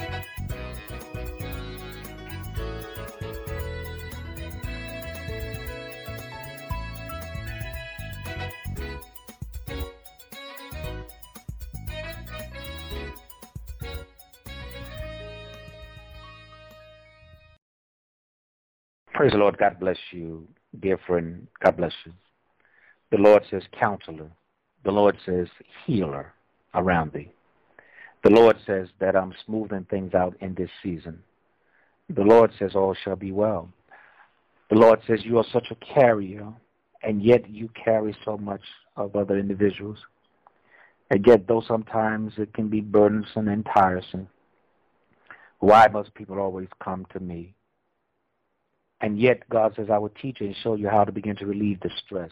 Praise the Lord. God bless you, dear friend. God bless you. The Lord says counselor. The Lord says healer around thee. The Lord says that I'm smoothing things out in this season. The Lord says all shall be well. The Lord says you are such a carrier, and yet you carry so much of other individuals. And yet, though sometimes it can be burdensome and tiresome, why must people always come to me? And yet, God says, I will teach you and show you how to begin to relieve the stress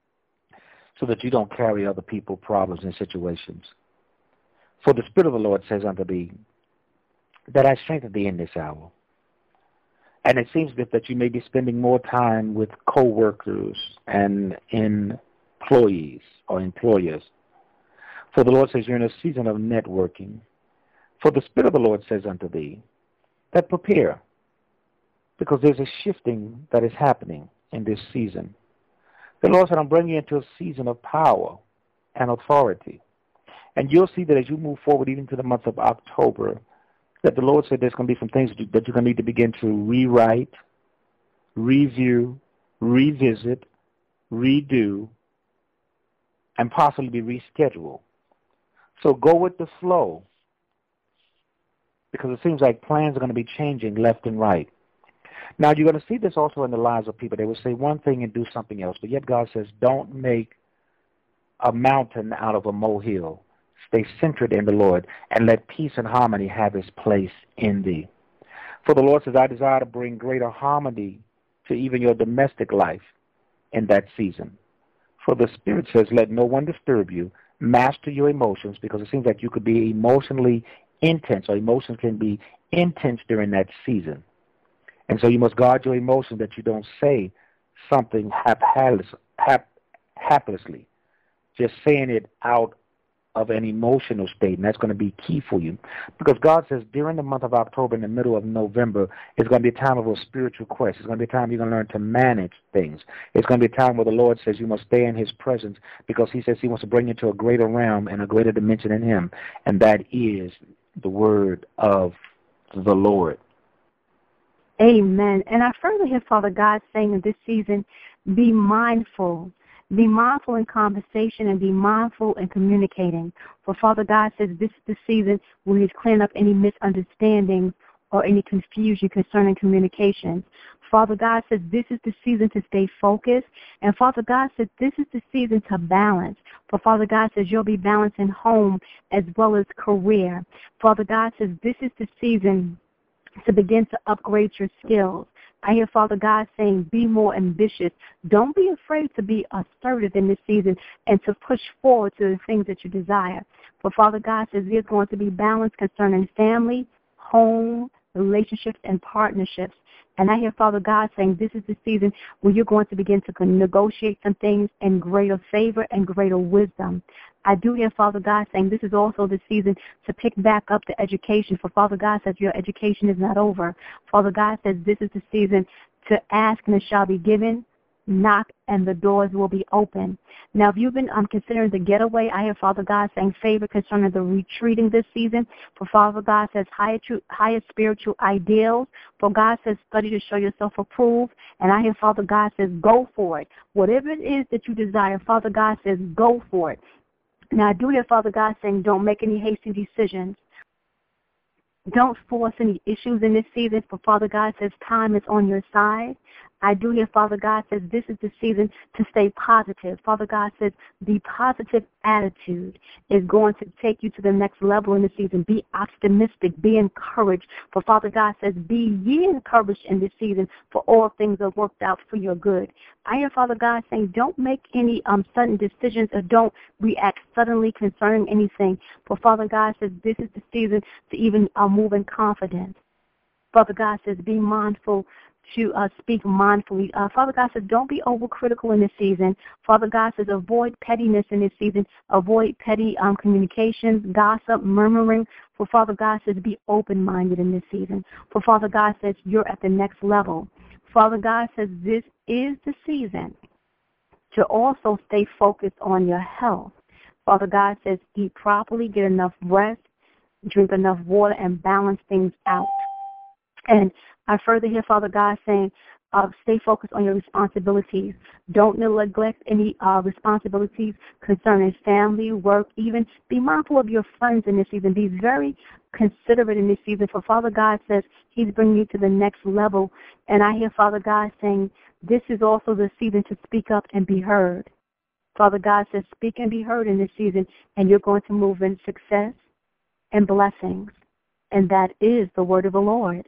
so that you don't carry other people's problems and situations. For the Spirit of the Lord says unto thee, that I strengthen thee in this hour. And it seems that you may be spending more time with co-workers and employees or employers. For the Lord says you're in a season of networking. For the Spirit of the Lord says unto thee, that prepare, because there's a shifting that is happening in this season. The Lord said, I'm bringing you into a season of power and authority. And you'll see that as you move forward, even to the month of October, that the Lord said there's going to be some things that you're going to need to begin to rewrite, review, revisit, redo, and possibly reschedule. So go with the flow, because it seems like plans are going to be changing left and right. Now, you're going to see this also in the lives of people. They will say one thing and do something else, but yet God says, don't make a mountain out of a molehill. Stay centered in the Lord, and let peace and harmony have its place in thee. For the Lord says, I desire to bring greater harmony to even your domestic life in that season. For the Spirit says, let no one disturb you. Master your emotions, because it seems like you could be emotionally intense, or emotions can be intense during that season. And so you must guard your emotions that you don't say something haplessly, just saying it out of an emotional state, and that's going to be key for you. Because God says during the month of October, in the middle of November, it's going to be a time of a spiritual quest. It's going to be a time you're going to learn to manage things. It's going to be a time where the Lord says you must stay in His presence, because He says He wants to bring you to a greater realm and a greater dimension in Him, and that is the word of the Lord. Amen. And I further hear Father God saying in this season, be mindful. Be mindful in conversation and be mindful in communicating. For Father God says this is the season where He's clearing up any misunderstandings or any confusion concerning communications. Father God says this is the season to stay focused. And Father God says this is the season to balance. For Father God says you'll be balancing home as well as career. Father God says this is the season to begin to upgrade your skills. I hear Father God saying, be more ambitious. Don't be afraid to be assertive in this season and to push forward to the things that you desire. For Father God says there's going to be balance concerning family, home, relationships, and partnerships. And I hear Father God saying this is the season where you're going to begin to negotiate some things in greater favor and greater wisdom. I do hear Father God saying this is also the season to pick back up the education. For Father God says your education is not over. Father God says this is the season to ask and it shall be given, knock and the doors will be open. Now, if you've been considering the getaway, I hear Father God saying favor concerning the retreating this season. For Father God says higher spiritual ideals. For God says study to show yourself approved. And I hear Father God says go for it. Whatever it is that you desire, Father God says go for it. Now, I do hear Father God saying don't make any hasty decisions. Don't force any issues in this season, for Father God says time is on your side. I do hear Father God says this is the season to stay positive. Father God says the positive attitude is going to take you to the next level in the season. Be optimistic. Be encouraged. For Father God says, be ye encouraged in this season, for all things are worked out for your good. I hear Father God saying don't make any sudden decisions or don't react suddenly concerning anything. For Father God says this is the season to even move in confidence. Father God says, be mindful to speak mindfully. Father God says, don't be overcritical in this season. Father God says, avoid pettiness in this season. Avoid petty communications, gossip, murmuring. For Father God says, be open-minded in this season. For Father God says, you're at the next level. Father God says, this is the season to also stay focused on your health. Father God says, eat properly, get enough rest, drink enough water, and balance things out. And I further hear Father God saying, stay focused on your responsibilities. Don't neglect any responsibilities concerning family, work, even be mindful of your friends in this season. Be very considerate in this season, for Father God says he's bringing you to the next level. And I hear Father God saying, this is also the season to speak up and be heard. Father God says, speak and be heard in this season, and you're going to move in success and blessings. And that is the word of the Lord.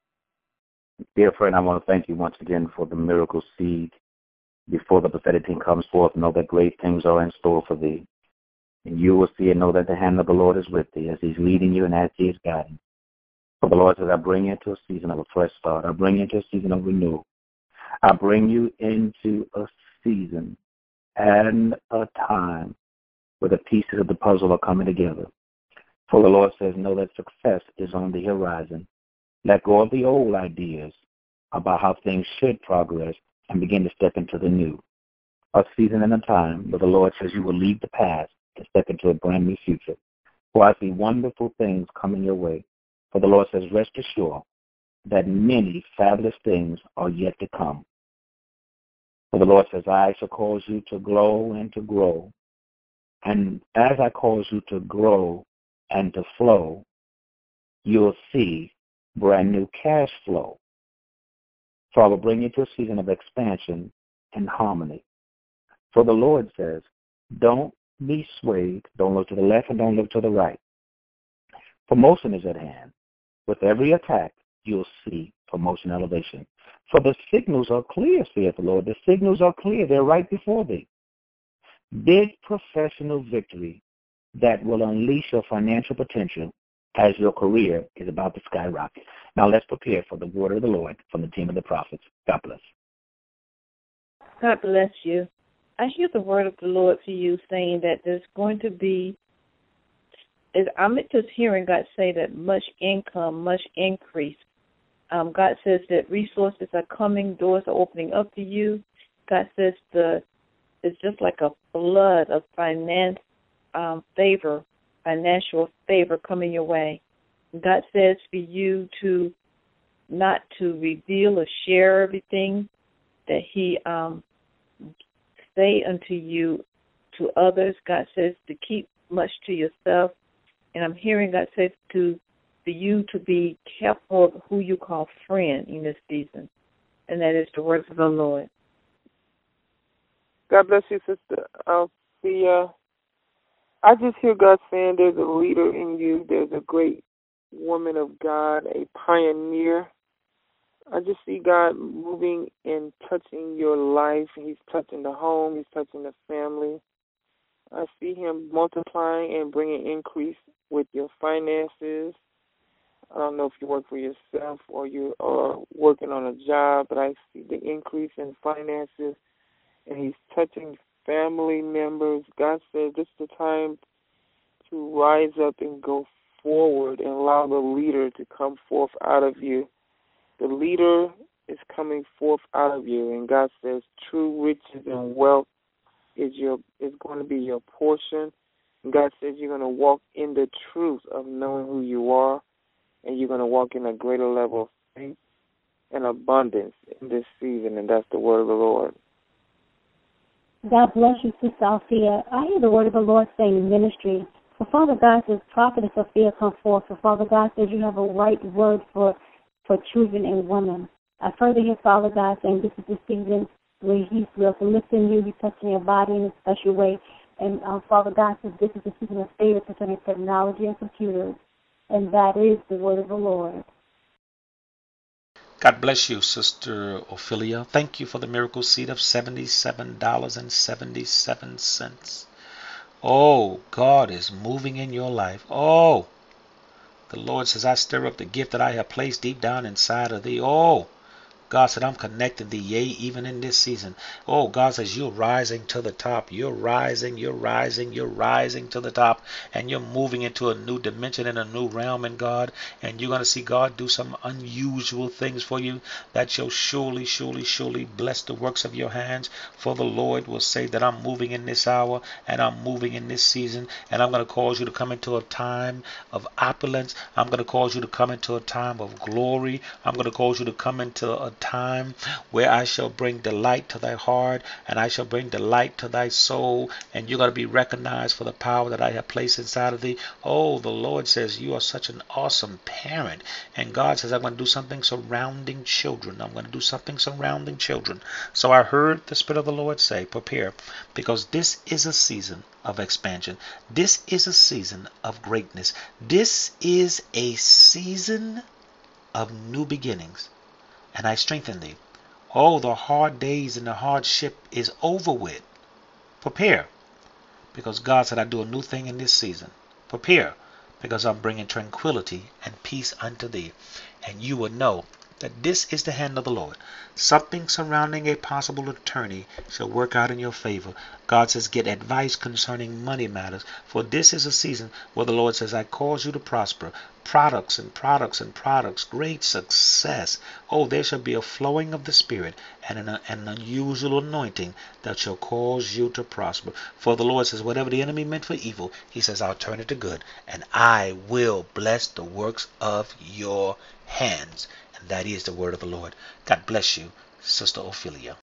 Dear friend, I want to thank you once again for the miracle seed. Before the prophetic team comes forth, know that great things are in store for thee. And you will see and know that the hand of the Lord is with thee as he's leading you and as he is guiding. For the Lord says, I bring you into a season of a fresh start. I bring you into a season of renewal. I bring you into a season and a time where the pieces of the puzzle are coming together. For the Lord says, know that success is on the horizon. Let go of the old ideas about how things should progress and begin to step into the new. A season and a time where the Lord says you will leave the past to step into a brand new future. For I see wonderful things coming your way. For the Lord says, rest assured that many fabulous things are yet to come. For the Lord says, I shall cause you to grow and to grow. And as I cause you to grow and to flow, you'll see brand new cash flow. So I will bring you to a season of expansion and harmony. For the Lord says, don't be swayed. Don't look to the left and don't look to the right. Promotion is at hand. With every attack, you'll see promotion elevation. For the signals are clear, saith the Lord. The signals are clear. They're right before thee. Big professional victory that will unleash your financial potential as your career is about to skyrocket. Now let's prepare for the word of the Lord from the team of the prophets. God bless. God bless you. I hear the word of the Lord to you saying that there's going to be, I'm just hearing God say that much income, much increase. God says that resources are coming, doors are opening up to you. God says it's just like a flood of financial favor coming your way. God says for you to not to reveal or share everything that he say unto you to others. God says to keep much to yourself. And I'm hearing God says for you to be careful of who you call friend in this season. And that is the words of the Lord. God bless you, Sister Althea. I just hear God saying there's a leader in you. There's a great woman of God, a pioneer. I just see God moving and touching your life. He's touching the home. He's touching the family. I see him multiplying and bringing increase with your finances. I don't know if you work for yourself or you are working on a job, but I see the increase in finances, and he's touching family members. God said this is the time to rise up and go forward and allow the leader to come forth out of you. The leader is coming forth out of you, and God says true riches and wealth is going to be your portion. And God says you're going to walk in the truth of knowing who you are, and you're going to walk in a greater level of faith and abundance in this season, and that's the word of the Lord. God bless you, Sister Althea. I hear the word of the Lord saying in ministry. For Father God says, Prophetess Sophia, come forth. For Father God says you have a right word for children and women. I further hear Father God saying this is the season where he's lifting you, he's touching your body in a special way. And Father God says this is the season of favor concerning technology and computers. And that is the word of the Lord. God bless you, Sister Ophelia. Thank you for the miracle seed of $77.77. Oh, God is moving in your life. Oh, The Lord says, I stir up the gift that I have placed deep down inside of thee. Oh, God said, I'm connecting thee, yea, even in this season. Oh, God says, you're rising to the top. You're rising, you're rising, you're rising to the top. And you're moving into a new dimension and a new realm in God. And you're going to see God do some unusual things for you that shall surely, surely, surely bless the works of your hands. For the Lord will say that I'm moving in this hour and I'm moving in this season. And I'm going to cause you to come into a time of opulence. I'm going to cause you to come into a time of glory. I'm going to cause you to come into a time where I shall bring delight to thy heart and I shall bring delight to thy soul, and you're going to be recognized for the power that I have placed inside of thee. Oh, the Lord says you are such an awesome parent, and God says I'm going to do something surrounding children. I'm going to do something surrounding children. So I heard the Spirit of the Lord say, prepare, because this is a season of expansion. This is a season of greatness. This is a season of new beginnings. And I strengthen thee. Oh, the hard days and the hardship is over with. Prepare, because God said I do a new thing in this season. Prepare, because I'm bringing tranquility and peace unto thee. And you will know that this is the hand of the Lord. Something surrounding a possible attorney shall work out in your favor. God says get advice concerning money matters, for this is a season where the Lord says I cause you to prosper. Products and products and products, great success. Oh, there shall be a flowing of the Spirit and an unusual anointing that shall cause you to prosper. For the Lord says whatever the enemy meant for evil, he says I'll turn it to good, and I will bless the works of your hands. And that is the word of the Lord. God bless you, Sister Ophelia.